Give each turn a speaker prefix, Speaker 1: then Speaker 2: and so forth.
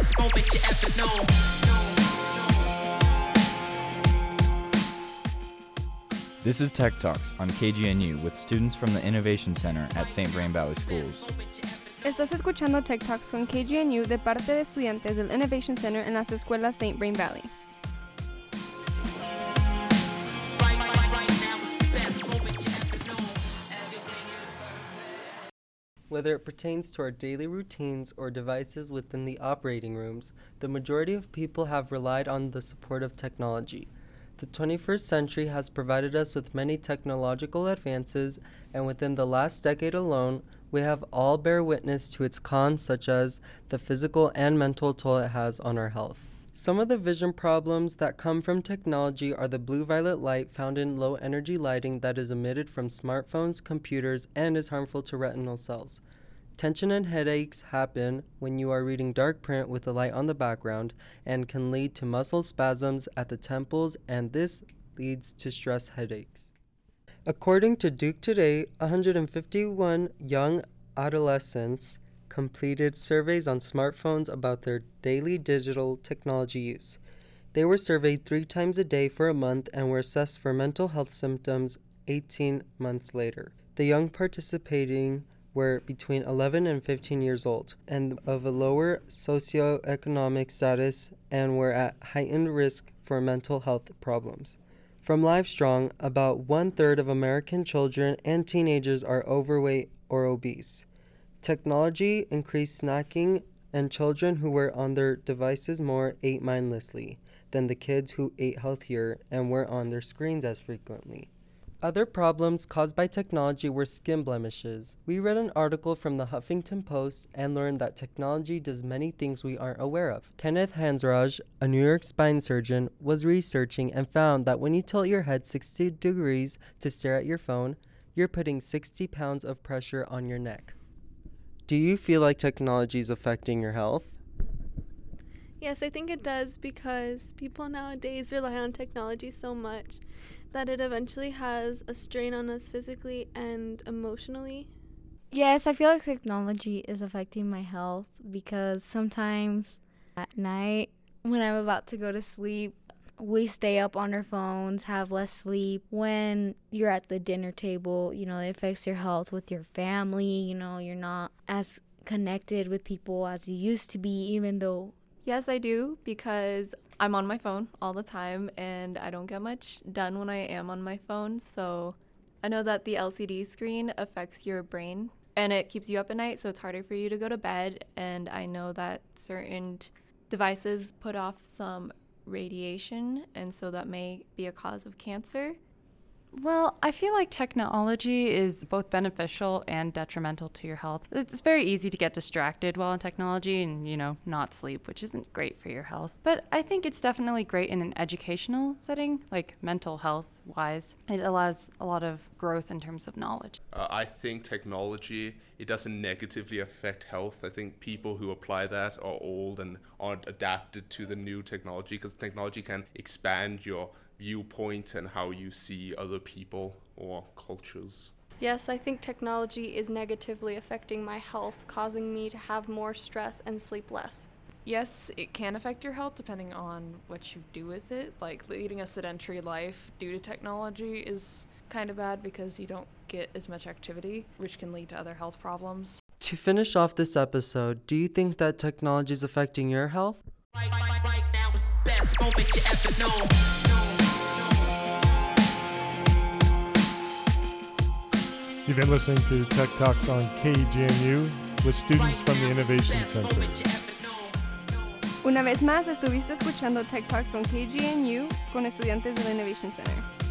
Speaker 1: best moment you ever known.
Speaker 2: This is Tech Talks on KGNU with students from the Innovation Center at St. Vrain Valley Schools.
Speaker 3: Estás escuchando Tech Talks con KGNU de parte de estudiantes del Innovation Center en las escuelas St. Vrain Valley.
Speaker 4: Whether it pertains to our daily routines or devices within the operating rooms, the majority of people have relied on the support of technology. The 21st century has provided us with many technological advances, and within the last decade alone, we have all bear witness to its cons, such as the physical and mental toll it has on our health. Some of the vision problems that come from technology are the blue-violet light found in low-energy lighting that is emitted from smartphones, computers, and is harmful to retinal cells. Tension and headaches happen when you are reading dark print with the light on the background and can lead to muscle spasms at the temples, and this leads to stress headaches. According to Duke Today, 151 young adolescents completed surveys on smartphones about their daily digital technology use. They were surveyed 3 times a day for a month and were assessed for mental health symptoms 18 months later. The young participating were between 11 and 15 years old and of a lower socioeconomic status and were at heightened risk for mental health problems. From Livestrong, about 1/3 of American children and teenagers are overweight or obese. Technology increased snacking, and children who were on their devices more ate mindlessly than the kids who ate healthier and weren't on their screens as frequently. Other problems caused by technology were skin blemishes. We read an article from the Huffington Post and learned that technology does many things we aren't aware of. Kenneth Hansraj, a New York spine surgeon, was researching and found that when you tilt your head 60 degrees to stare at your phone, you're putting 60 pounds of pressure on your neck. Do you feel like technology is affecting your health?
Speaker 5: Yes, I think it does, because people nowadays rely on technology so much that it eventually has a strain on us physically and emotionally.
Speaker 6: Yes, I feel like technology is affecting my health because sometimes at night when I'm about to go to sleep, we stay up on our phones, have less sleep. When you're at the dinner table, it affects your health with your family. You're not as connected with people as you used to be, even though.
Speaker 7: Yes, I do, because I'm on my phone all the time and I don't get much done when I am on my phone. So I know that the LCD screen affects your brain and it keeps you up at night, so it's harder for you to go to bed. And I know that certain devices put off some radiation, and so that may be a cause of cancer.
Speaker 8: Well, I feel like technology is both beneficial and detrimental to your health. It's very easy to get distracted while on technology and, not sleep, which isn't great for your health. But I think it's definitely great in an educational setting, like mental health-wise. It allows a lot of growth in terms of knowledge.
Speaker 9: I think technology, it doesn't negatively affect health. I think people who apply that are old and aren't adapted to the new technology, because technology can expand your viewpoint and how you see other people or cultures.
Speaker 5: Yes, I think technology is negatively affecting my health, causing me to have more stress and sleep less.
Speaker 10: Yes, it can affect your health depending on what you do with it. Like leading a sedentary life due to technology is kind of bad because you don't get as much activity, which can lead to other health problems.
Speaker 4: To finish off this episode, do you think that technology is affecting your health?
Speaker 1: Right now is the best moment you ever known.
Speaker 11: You've been listening to Tech Talks on KGNU with students from the Innovation Center.
Speaker 3: Una vez más, estuviste escuchando Tech Talks on KGNU con estudiantes del Innovation Center.